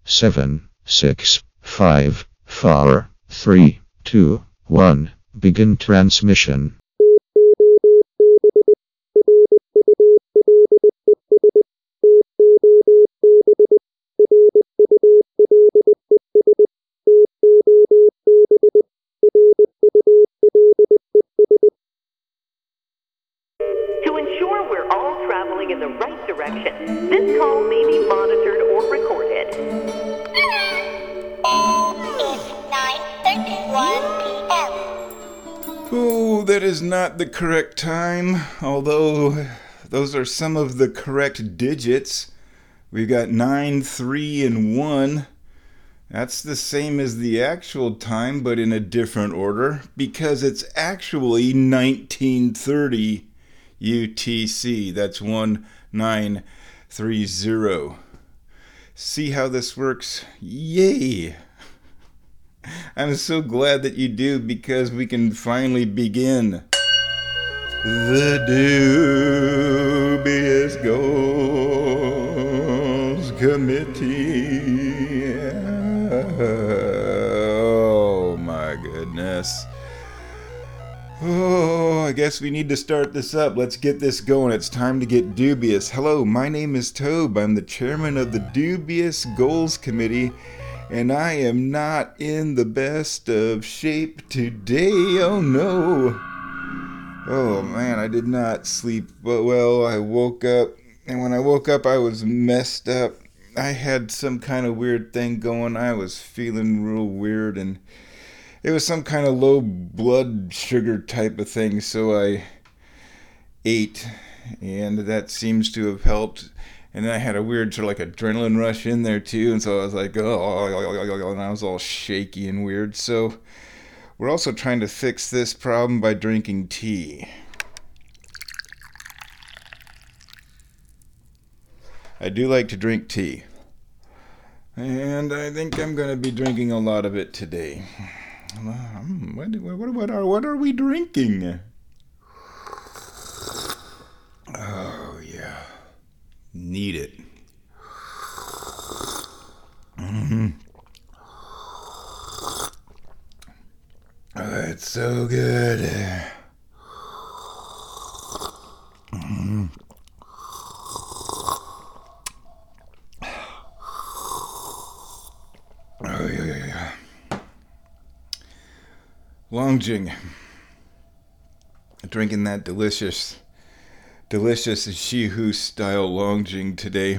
7, 6, 5, 4, 3, 2, 1. Begin transmission. To ensure we're all traveling in the right direction, this call may be monitored or recorded. It's 9:31 p.m. Oh, that is not the correct time, although those are some of the correct digits. We've got 9, 3, and 1. That's the same as the actual time, but in a different order, because it's actually 1930 UTC. That's 1930. See how this works? Yay! I'm so glad that you do, because we can finally begin. The Dubious Goals Committee. Oh my goodness. Oh, I guess we need to start this up. Let's get this going. It's time to get dubious. Hello, my name is Tobe. I'm the chairman of the Dubious Goals Committee, and I am not in the best of shape today. Oh no. Oh man, I did not sleep well. I woke up, and when I woke up I was messed up. I had some kind of weird thing going. I was feeling real weird, and it was some kind of low blood sugar type of thing, so I ate, and that seems to have helped. And then I had a weird sort of like adrenaline rush in there too, and so I was like, oh, and I was all shaky and weird. So we're also trying to fix this problem by drinking tea. I do like to drink tea, and I think I'm going to be drinking a lot of it today. What are we drinking? Oh yeah, need it. Oh, it's so good. Oh yeah. Longjing. Drinking that delicious Shihu style Longjing today.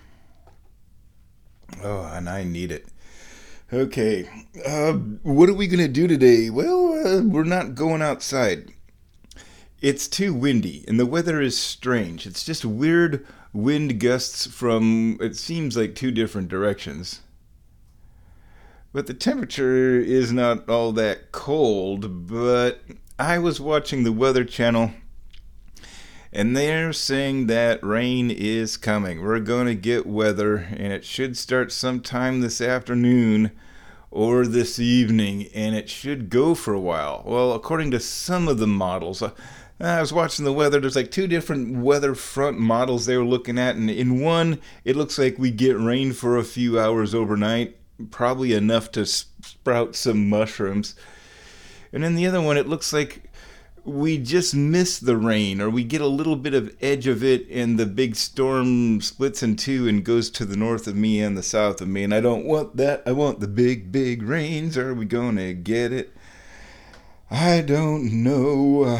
Oh, and I need it. Okay, what are we going to do today? Well, we're not going outside. It's too windy, and the weather is strange. It's just weird wind gusts from, it seems like, two different directions. But the temperature is not all that cold, but I was watching the Weather Channel, and they're saying that rain is coming. We're going to get weather, and it should start sometime this afternoon or this evening, and it should go for a while. Well, according to some of the models, I was watching the weather. There's like two different weather front models they were looking at, and in one, it looks like we get rain for a few hours overnight, probably enough to sprout some mushrooms. And in the other one, it looks like we just miss the rain, or we get a little bit of edge of it, and the big storm splits in two and goes to the north of me and the south of me. And I don't want that. I want the big rains. Are we going to get it? I don't know.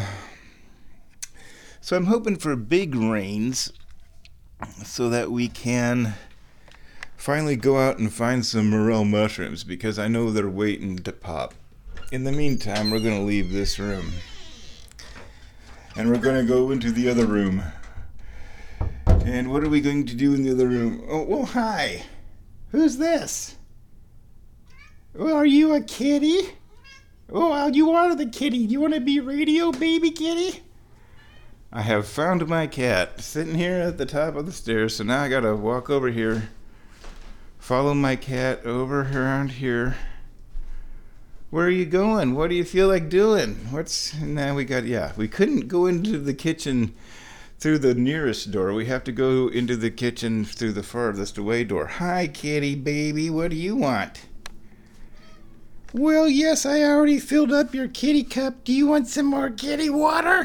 So I'm hoping for big rains so that we can finally go out and find some morel mushrooms, because I know they're waiting to pop. In the meantime, we're going to leave this room, and we're going to go into the other room. And what are we going to do in the other room? Oh, well, hi. Who's this? Well, are you a kitty? Oh, you are the kitty. You want to be radio baby kitty? I have found my cat sitting here at the top of the stairs, so now I got to walk over here, follow my cat over around here. Where are you going? What do you feel like doing? We couldn't go into the kitchen through the nearest door. We have to go into the kitchen through the farthest away door. Hi, kitty baby. What do you want? Well, yes, I already filled up your kitty cup. Do you want some more kitty water?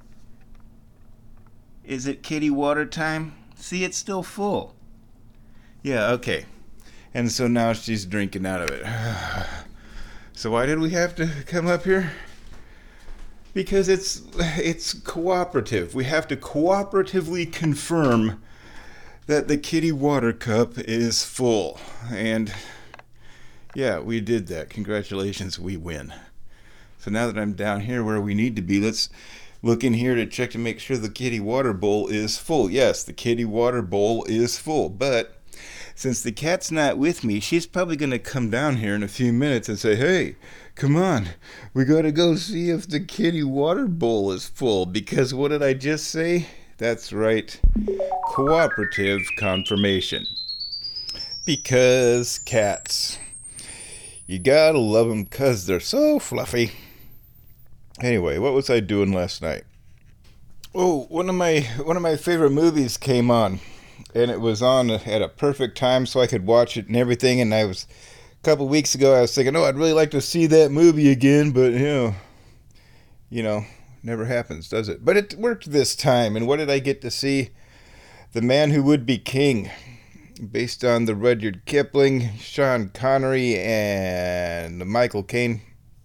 Is it kitty water time? See, it's still full. Yeah, okay. And so now she's drinking out of it. So why did we have to come up here? Because it's cooperative. We have to cooperatively confirm that the kitty water cup is full. And yeah, we did that. Congratulations, we win. So now that I'm down here where we need to be, let's look in here to check to make sure the kitty water bowl is full. Yes, the kitty water bowl is full. But since the cat's not with me, she's probably going to come down here in a few minutes and say, hey, come on, we got to go see if the kitty water bowl is full. Because what did I just say? That's right, cooperative confirmation. Because cats. You gotta love them because they're so fluffy. Anyway, what was I doing last night? Oh, one of my favorite movies came on, and it was on at a perfect time so I could watch it and everything. And a couple weeks ago, I was thinking, oh, I'd really like to see that movie again, but never happens, does it? But it worked this time. And what did I get to see? The Man Who Would Be King, based on the Rudyard Kipling, Sean Connery, and Michael Caine.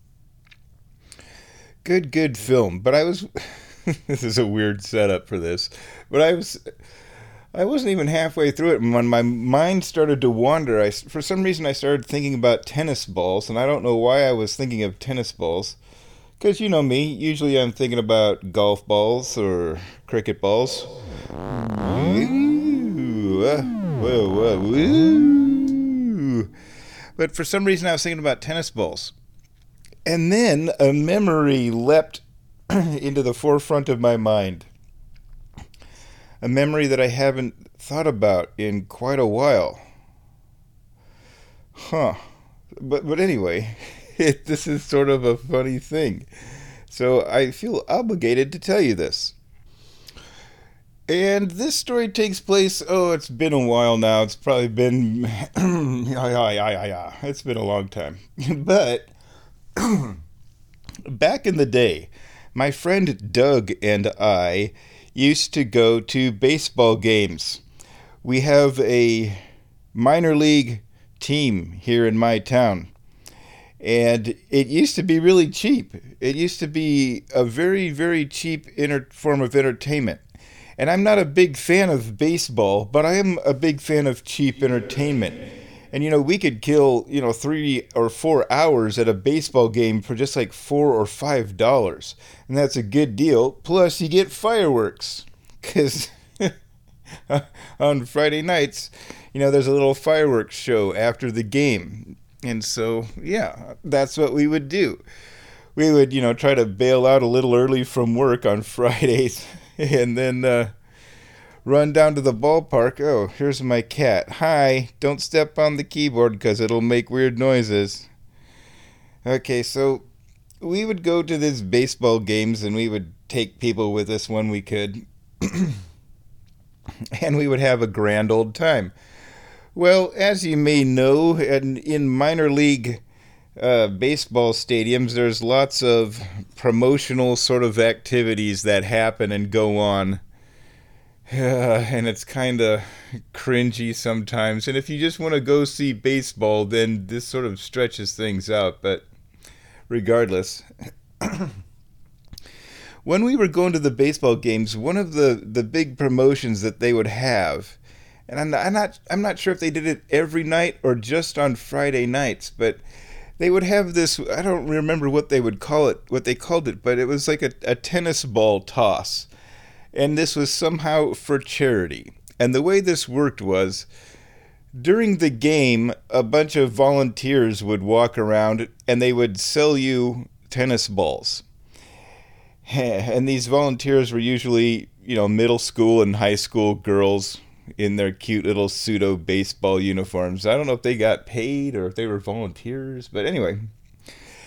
Good film. But I was this is a weird setup for this, but I wasn't even halfway through it when my mind started to wander. For some reason I started thinking about tennis balls, and I don't know why I was thinking of tennis balls. Because you know me, usually I'm thinking about golf balls or cricket balls. Woo. But for some reason I was thinking about tennis balls. And then a memory leapt into the forefront of my mind. A memory that I haven't thought about in quite a while. But anyway, this is sort of a funny thing. So I feel obligated to tell you this. And this story takes place, it's been a while now. It's probably been, it's been a long time. But back in the day, my friend Doug and I used to go to baseball games. We have a minor league team here in my town. And it used to be really cheap. It used to be a very, very cheap form of entertainment. And I'm not a big fan of baseball, but I am a big fan of cheap entertainment. And, we could kill, 3 or 4 hours at a baseball game for just like $4 or $5. And that's a good deal. Plus, you get fireworks. Because on Friday nights, there's a little fireworks show after the game. And so, yeah, that's what we would do. We would, try to bail out a little early from work on Fridays and then run down to the ballpark. Oh, here's my cat. Hi, don't step on the keyboard because it'll make weird noises. Okay, so we would go to these baseball games and we would take people with us when we could. And we would have a grand old time. Well, as you may know, in minor league baseball stadiums, there's lots of promotional sort of activities that happen and go on. And it's kind of cringy sometimes. And if you just want to go see baseball, then this sort of stretches things out. But regardless, when we were going to the baseball games, one of the big promotions that they would have, and I'm not sure if they did it every night or just on Friday nights, but they would have this, I don't remember what they called it, but it was like a tennis ball toss. And this was somehow for charity. And the way this worked was, during the game, a bunch of volunteers would walk around and they would sell you tennis balls. And these volunteers were usually, middle school and high school girls in their cute little pseudo baseball uniforms. I don't know if they got paid or if they were volunteers, but anyway,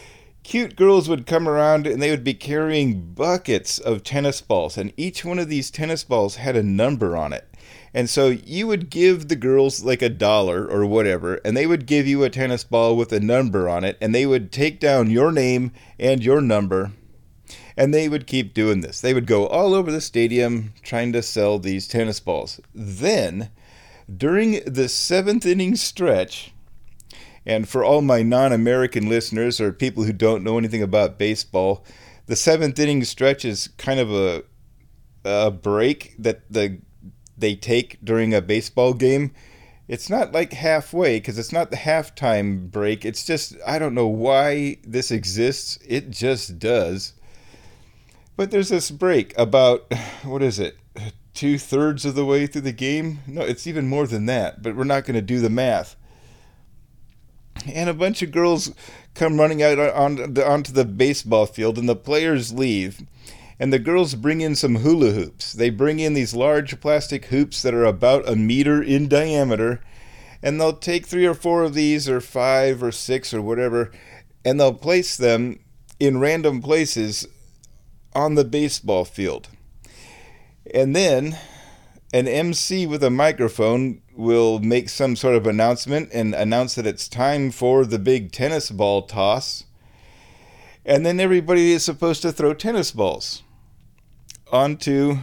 cute girls would come around and they would be carrying buckets of tennis balls, and each one of these tennis balls had a number on it. And so you would give the girls like $1 or whatever, and they would give you a tennis ball with a number on it, and they would take down your name and your number, and they would keep doing this. They would go all over the stadium trying to sell these tennis balls. Then, during the 7th inning stretch, and for all my non-American listeners or people who don't know anything about baseball, the 7th inning stretch is kind of a break that they take during a baseball game. It's not like halfway, because it's not the halftime break. It's just, I don't know why this exists. It just does. But there's this break about, what is it, 2/3 of the way through the game? No, it's even more than that, but we're not going to do the math. And a bunch of girls come running out onto the baseball field, and the players leave. And the girls bring in some hula hoops. They bring in these large plastic hoops that are about 1 meter in diameter. And they'll take 3 or 4 of these, or 5 or 6 or whatever, and they'll place them in random places on the baseball field. And then an MC with a microphone will make some sort of announcement and announce that it's time for the big tennis ball toss. And then everybody is supposed to throw tennis balls onto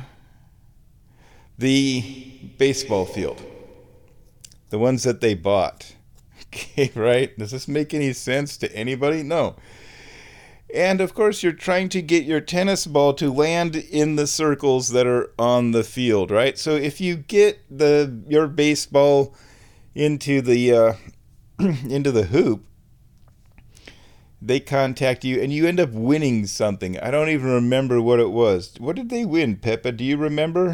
the baseball field. The ones that they bought. Okay, right? Does this make any sense to anybody? No. And of course, you're trying to get your tennis ball to land in the circles that are on the field, right? So if you get your baseball into the into the hoop, they contact you and you end up winning something. I don't even remember what it was. What did they win, Peppa? Do you remember?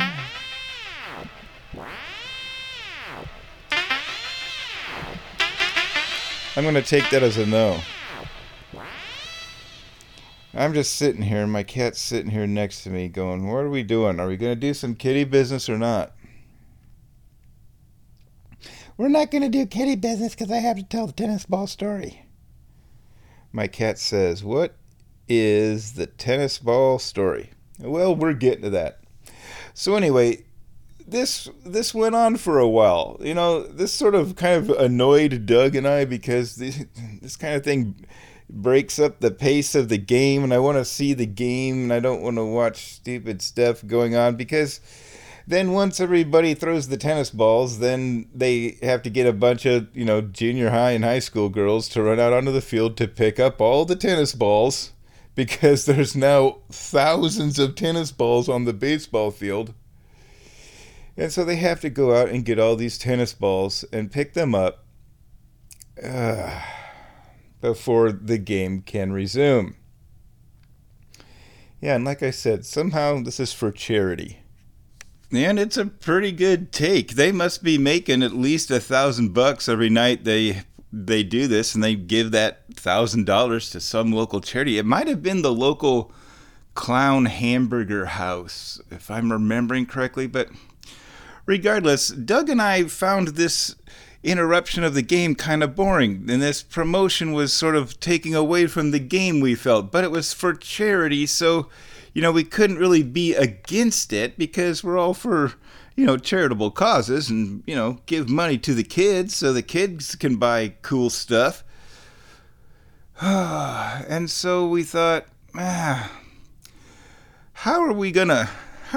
I'm going to take that as a no. I'm just sitting here, my cat's sitting here next to me going, what are we doing? Are we going to do some kitty business or not? We're not going to do kitty business because I have to tell the tennis ball story. My cat says, what is the tennis ball story? Well, we're getting to that. So anyway, this went on for a while. You know, this sort of kind of annoyed Doug and I, because this kind of thing breaks up the pace of the game, and I want to see the game, and I don't want to watch stupid stuff going on, because then once everybody throws the tennis balls, then they have to get a bunch of, junior high and high school girls to run out onto the field to pick up all the tennis balls, because there's now thousands of tennis balls on the baseball field. And so they have to go out and get all these tennis balls and pick them up before the game can resume. Yeah, and like I said, somehow this is for charity. And it's a pretty good take. They must be making at least $1,000 every night they do this, and they give that $1,000 to some local charity. It might have been the local Clown Hamburger House, if I'm remembering correctly. But regardless, Doug and I found this interruption of the game kind of boring, and this promotion was sort of taking away from the game, we felt. But it was for charity, so we couldn't really be against it, because we're all for, charitable causes, and, give money to the kids so the kids can buy cool stuff. And so we thought, how are we gonna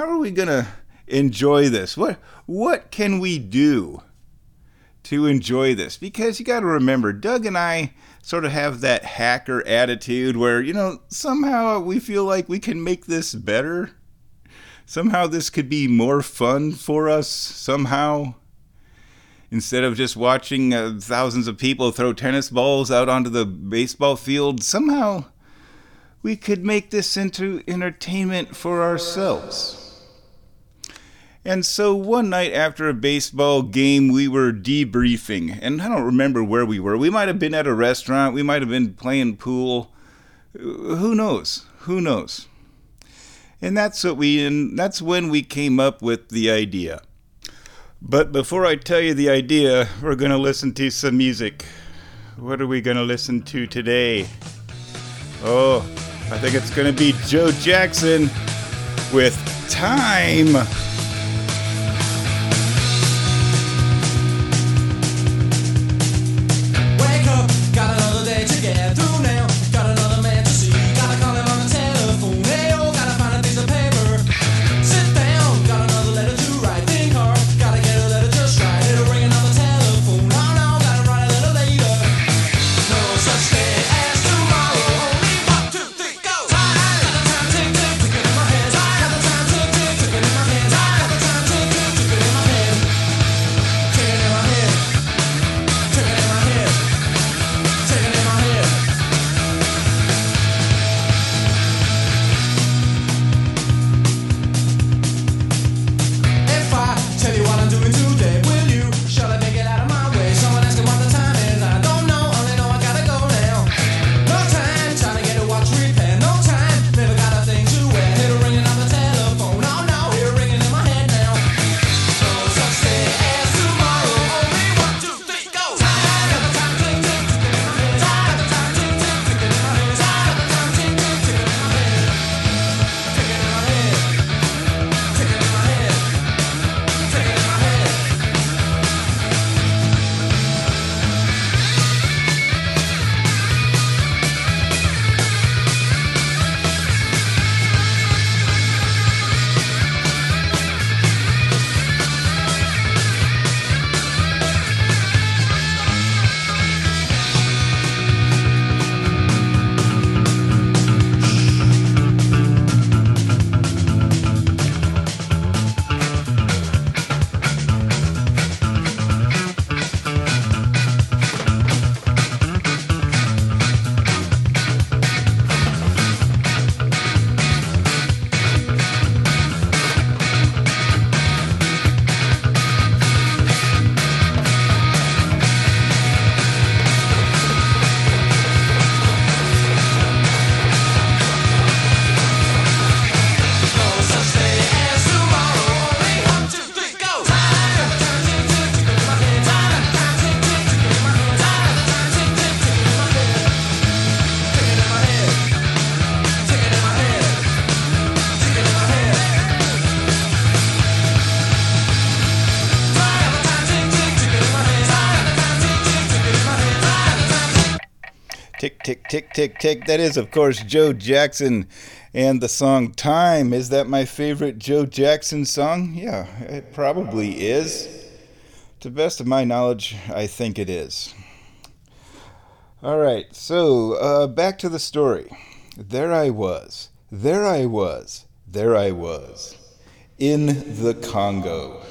enjoy this? What can we do to enjoy this? Because you got to remember, Doug and I sort of have that hacker attitude where, somehow we feel like we can make this better. Somehow this could be more fun for us, somehow. Instead of just watching thousands of people throw tennis balls out onto the baseball field, somehow we could make this into entertainment for ourselves. And so one night after a baseball game, we were debriefing, and I don't remember where we were. We might have been at a restaurant. We might have been playing pool. Who knows? And that's when we came up with the idea. But before I tell you the idea, we're going to listen to some music. What are we going to listen to today? Oh, I think it's going to be Joe Jackson with Time. Wake up, got another day to get through now. Got another man to see, gotta call him on the telephone. Hey, oh, gotta find a piece of paper. Sit down, got another letter to write. Think hard, gotta get a letter just right. It'll ring another telephone. Oh no, gotta write a letter later. No such thing as tomorrow. Only 1, 2, 3, go. Time, got the time tick tick ticking in my head. Got the time tick tick ticking in my head. Got the time tick tick ticking in my head. Ticking in my head. Ticking in my head. Ticking in my head. If I tell you what I'm doing today, will you surely make it out of my way? Someone asking what the time is, I don't know, only know I gotta go now. No time, trying to get a watch repair. No time, never got a thing to wear. Hear a ringing on the telephone, oh no, hear a ringing in my head now. No such thing as tomorrow, only 1, 2, 3, go. Time, got the time tick tick ticking in my head. Got the time tick tick ticking in my head. Got the time tick tick ticking in my head. Ticking in my head. Ticking in my head. Ticking in my head. No such thing as tomorrow, only 1, 2, 3, go. Time, got the time tick tick ticking in my head. Time, got the time tick tick ticking in my head. Time, got the time tick tick ticking in my head. Ticking in my head. Ticking in my head. Ticking in my head. Time, got the time tick tick ticking in my head. Time, got the time tick tick ticking in my head. Time, got the time tick. Tick, tick, tick, tick, tick. That is, of course, Joe Jackson and the song Time. Is that my favorite Joe Jackson song? Yeah, it probably is. To the best of my knowledge, I think it is. All right, so back to the story. There I was, there I was, there I was, in the Congo.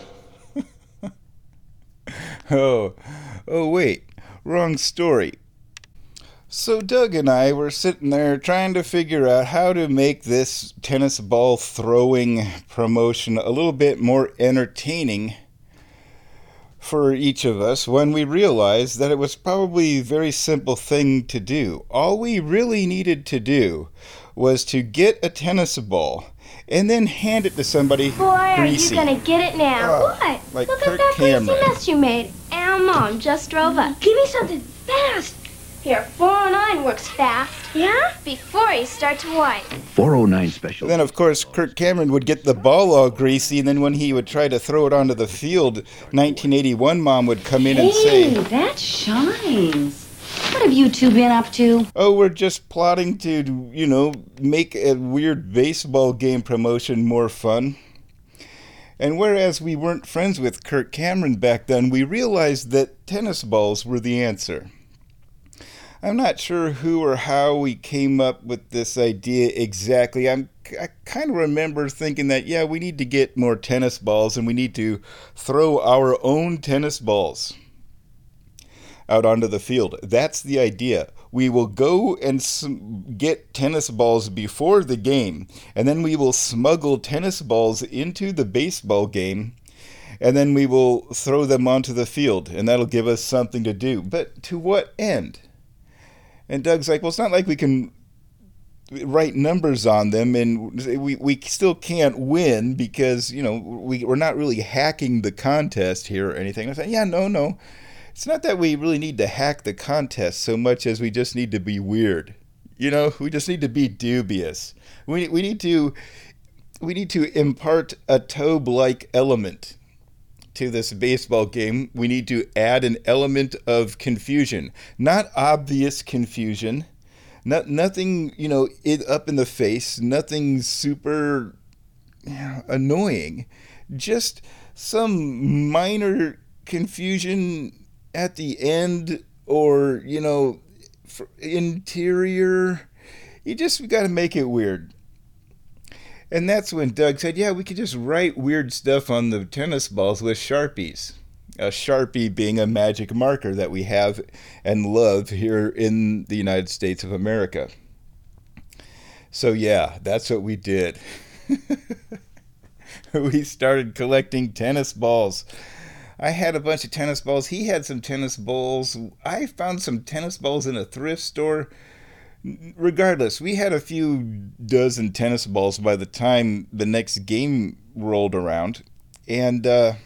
Oh, wait, wrong story. So Doug and I were sitting there trying to figure out how to make this tennis ball throwing promotion a little bit more entertaining for each of us when we realized that it was probably a very simple thing to do. All we really needed to do was to get a tennis ball and then hand it to somebody Boy, greasy. are you gonna get it now? What? Like Look Kirk at that Cameron. greasy mess you made. Our mom just drove up. Give me something fast. Here, 409 works fast. Yeah? Before you start to wipe. 409 special. Then, of course, Kirk Cameron would get the ball all greasy, and then when he would try to throw it onto the field, 1981 Mom would come in and say, That shines. What have you two been up to? oh, we're just plotting to, make a weird baseball game promotion more fun. And whereas we weren't friends with Kirk Cameron back then, we realized that tennis balls were the answer. I'm not sure who or how we came up with this idea exactly. I kind of remember thinking that, yeah, we need to get more tennis balls and we need to throw our own tennis balls out onto the field. That's the idea. We will go and get tennis balls before the game, and then we will smuggle tennis balls into the baseball game, and then we will throw them onto the field, and that'll give us something to do. But to what end? And Doug's like, well, it's not like we can write numbers on them, and we still can't win because, we're not really hacking the contest here or anything. I said, yeah, no. It's not that we really need to hack the contest so much as we just need to be weird. We just need to be dubious. We need to impart a Tobe-like element to this baseball game. We need to add an element of confusion, not obvious confusion, nothing up in the face, nothing super annoying, just some minor confusion at the end, or interior. You got to make it weird. And that's when Doug said, yeah, we could just write weird stuff on the tennis balls with Sharpies. A Sharpie being a magic marker that we have and love here in the United States of America. So yeah, that's what we did. We started collecting tennis balls. I had a bunch of tennis balls. He had some tennis balls. I found some tennis balls in a thrift store. Regardless, we had a few dozen tennis balls by the time the next game rolled around, and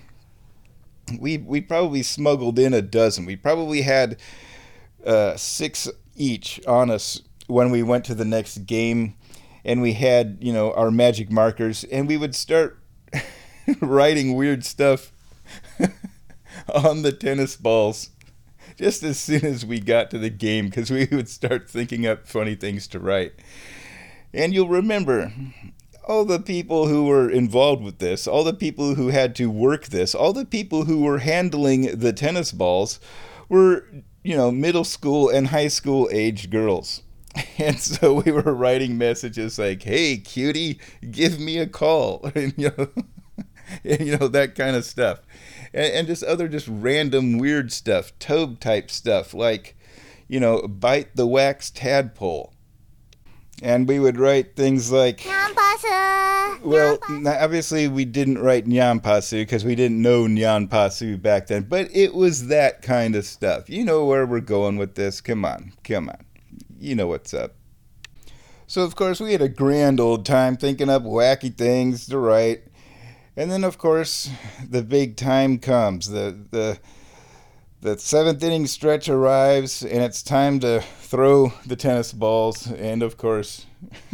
we probably smuggled in a dozen. We probably had 6 each on us when we went to the next game, and we had our magic markers, and we would start writing weird stuff on the tennis balls just as soon as we got to the game, because we would start thinking up funny things to write. And you'll remember, all the people who were involved with this, all the people who had to work this, all the people who were handling the tennis balls were, middle school and high school age girls. And so we were writing messages like, hey, cutie, give me a call. And, that kind of stuff. And just other random weird stuff, Tobe type stuff, like, bite the wax tadpole. And we would write things like, Nyanpasu. well, obviously we didn't write Nyanpasu because we didn't know Nyanpasu back then, but it was that kind of stuff. You know where we're going with this. Come on. You know what's up. So, of course, we had a grand old time thinking up wacky things to write. And then, of course, the big time comes. The 7th inning stretch arrives, and it's time to throw the tennis balls. And, of course,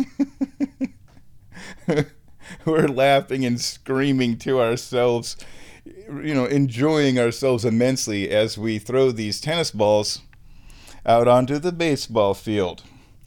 we're laughing and screaming to ourselves, enjoying ourselves immensely as we throw these tennis balls out onto the baseball field.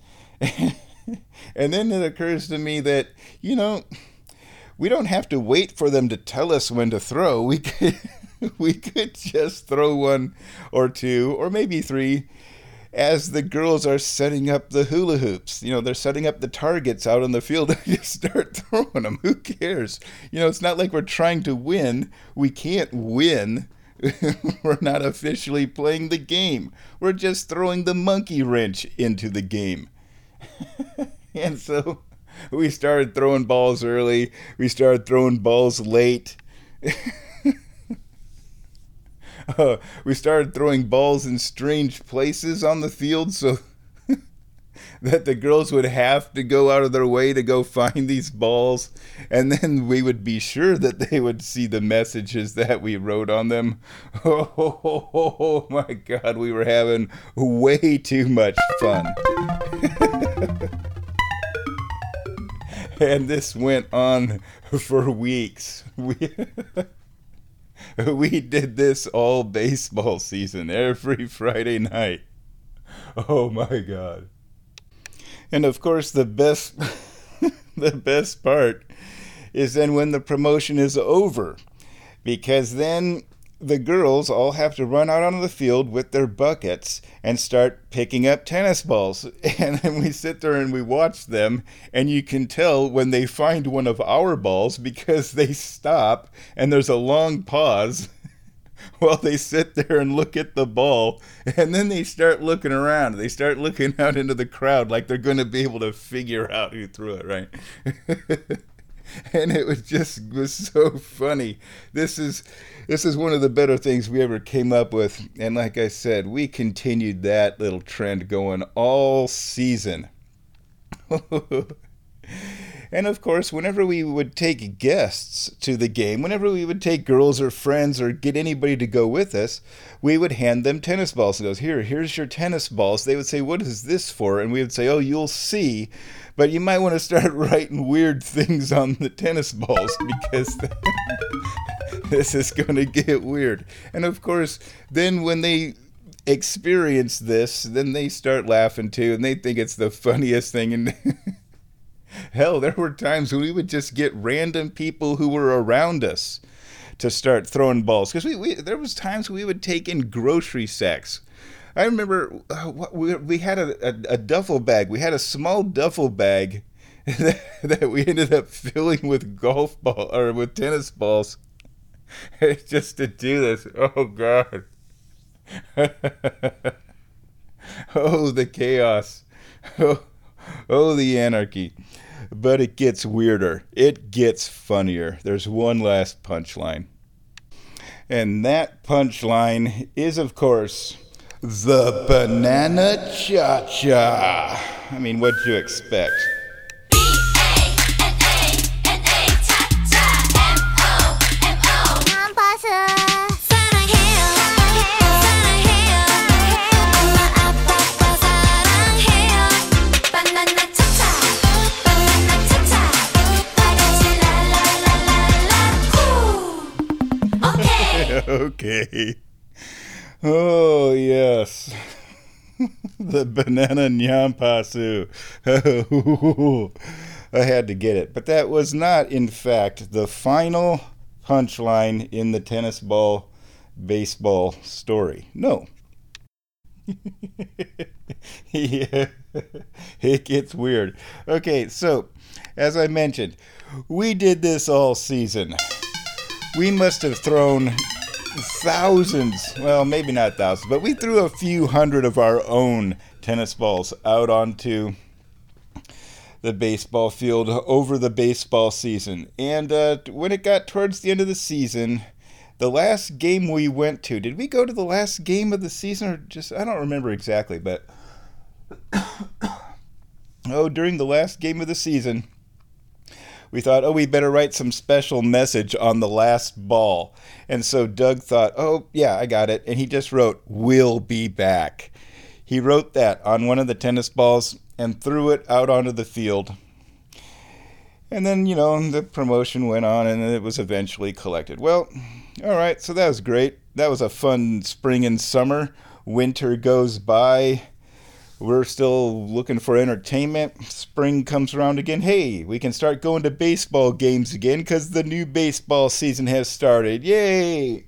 And then it occurs to me that, we don't have to wait for them to tell us when to throw. We could just throw 1 or 2 or maybe 3 as the girls are setting up the hula hoops. They're setting up the targets out on the field, and just start throwing them. Who cares? It's not like we're trying to win. We can't win. We're not officially playing the game. We're just throwing the monkey wrench into the game. And so we started throwing balls early. We started throwing balls late. We started throwing balls in strange places on the field so that the girls would have to go out of their way to go find these balls. And then we would be sure that they would see the messages that we wrote on them. Oh my God, we were having way too much fun. And this went on for weeks. We did this all baseball season, every Friday night. Oh my God. And of course the best part is then when the promotion is over, because then the girls all have to run out onto the field with their buckets and start picking up tennis balls. And then we sit there and we watch them, and you can tell when they find one of our balls because they stop and there's a long pause while they sit there and look at the ball, and then they start looking around. They start looking out into the crowd like they're going to be able to figure out who threw it, right? And it was so funny. This is one of the better things we ever came up with. And like I said, we continued that little trend going all season. And of course, whenever we would take guests to the game, whenever we would take girls or friends or get anybody to go with us, we would hand them tennis balls. And goes, here's your tennis balls. They would say, what is this for? And we would say, oh, you'll see. But you might want to start writing weird things on the tennis balls because this is going to get weird. And of course, then when they experience this, then they start laughing too, and they think it's the funniest thing. And hell, there were times when we would just get random people who were around us to start throwing balls, because there was times we would take in grocery sacks. I remember we had a duffel bag. We had a small duffel bag that we ended up filling with golf ball or with tennis balls, just to do this. Oh God. Oh, the chaos. Oh, the anarchy. But it gets weirder. It gets funnier. There's one last punchline. And that punchline is, of course, the Banana Cha-Cha. I mean, what'd you expect? Okay. Oh, yes. The banana nyampasu. I had to get it. But that was not, in fact, the final punchline in the tennis ball baseball story. No. Yeah. It gets weird. Okay, so, as I mentioned, we did this all season. We must have thrown thousands, well, maybe not thousands, but we threw a few hundred of our own tennis balls out onto the baseball field over the baseball season. And when it got towards the end of the season, the last game we went to, did we go to the last game of the season or just, I don't remember exactly, but during the last game of the season, we thought, we better write some special message on the last ball. And so Doug thought, yeah, I got it. And he just wrote, "We'll be back." He wrote that on one of the tennis balls and threw it out onto the field. And then, the promotion went on and it was eventually collected. Well, all right, so that was great. That was a fun spring and summer. Winter goes by. We're still looking for entertainment. Spring comes around again. Hey, we can start going to baseball games again because the new baseball season has started. Yay!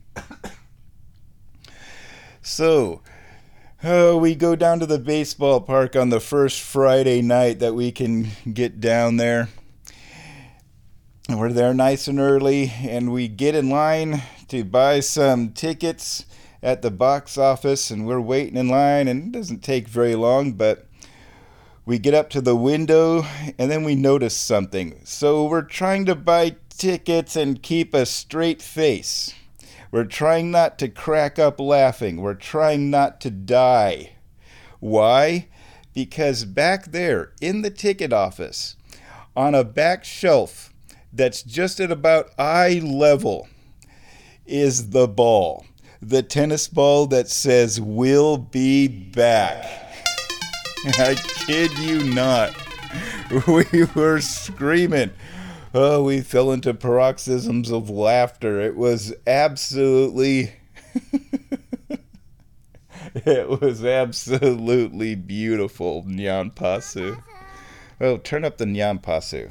So, we go down to the baseball park on the first Friday night that we can get down there. And we're there nice and early, and we get in line to buy some tickets at the box office, and we're waiting in line, and it doesn't take very long, but we get up to the window, and then we notice something. So we're trying to buy tickets and keep a straight face. We're trying not to crack up laughing. We're trying not to die. Why? Because back there in the ticket office, on a back shelf that's just at about eye level, is the ball. The tennis ball that says, "We'll be back." I kid you not. We were screaming. Oh, we fell into paroxysms of laughter. It was absolutely... it was absolutely beautiful, Nyanpasu. Oh, turn up the Nyanpasu.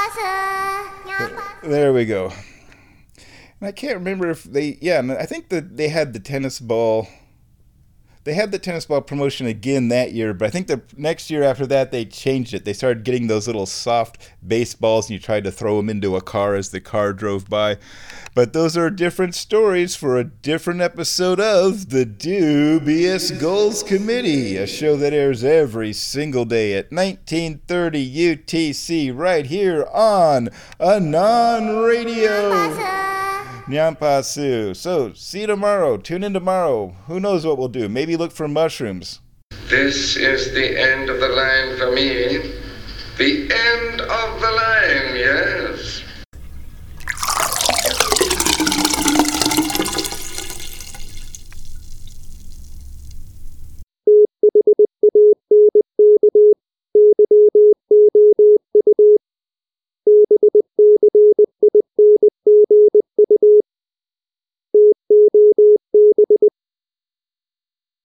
There we go. And I can't remember if I think that they had the tennis ball. They had the tennis ball promotion again that year, but I think the next year after that they changed it. They started getting those little soft baseballs, and you tried to throw them into a car as the car drove by. But those are different stories for a different episode of the Dubious Goals Committee, a show that airs every single day at 1930 UTC right here on Anon Radio. Nyampasu. So, see you tomorrow. Tune in tomorrow. Who knows what we'll do? Maybe look for mushrooms. This is the end of the line for me. The end of the line, yes.